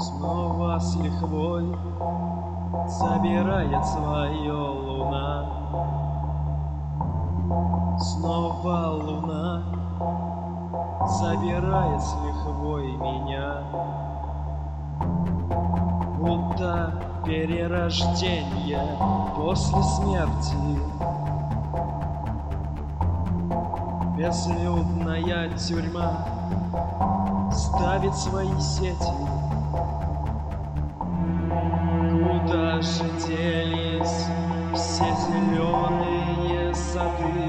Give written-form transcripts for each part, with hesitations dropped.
Снова с лихвой забирает свое луна. Снова луна забирает с лихвой меня. Будто перерождение после смерти. Безлюдная тюрьма ставит свои сети. Куда же делись все зеленые сады?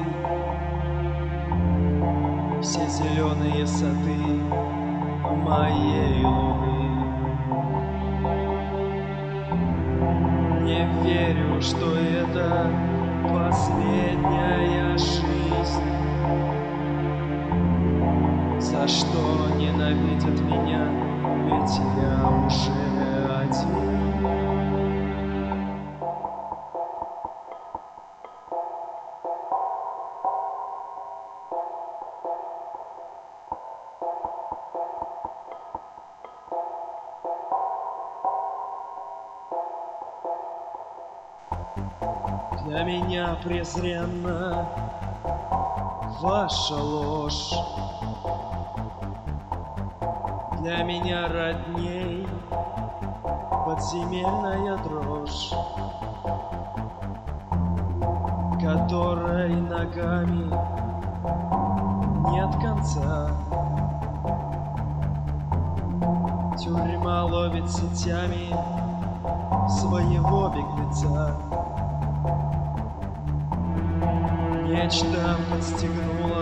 Все зеленые сады моей луны. Не верю, что это последняя жизнь. За что ненавидят меня, ведь я уже один. Для меня презренна ваша ложь. Для меня родней подземельная дрожь, которой ногами нет конца. Тюрьма ловит сетями своего беглеца. Нечто подстегнуло